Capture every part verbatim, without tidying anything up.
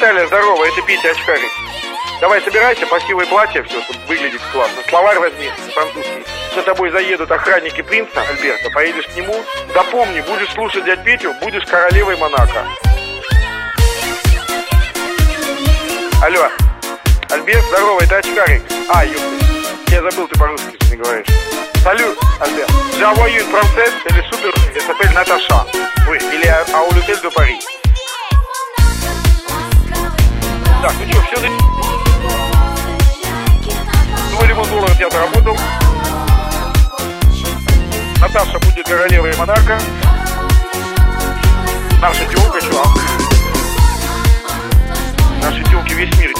Виталия, здорово, это Петя Очкарик. Давай собирайся, красивое платье, все, чтобы выглядеть классно. Словарь возьми, французский. За тобой заедут охранники принца Альберта, поедешь к нему. Запомни, будешь слушать дядь Петю, будешь королевой Монако. Алло, Альберт, здорово, это Очкарик. А, ёпта, я забыл, ты по-русски не говоришь. Салют, Альберт. J'envoie une princesse, elle est super, elle s'appelle Natacha. Oui, il est à, à l'hôtel de Paris. Так, ну что, все, твой ремонт долларов я заработал. Наташа будет королевой Монако. Наша тёлка, чувак. Наши тёлки весь мир.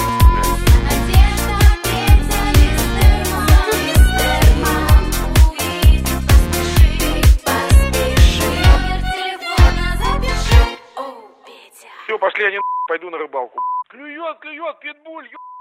Все, пошли, они пойду на рыбалку. Клюет, клюет, питбуль,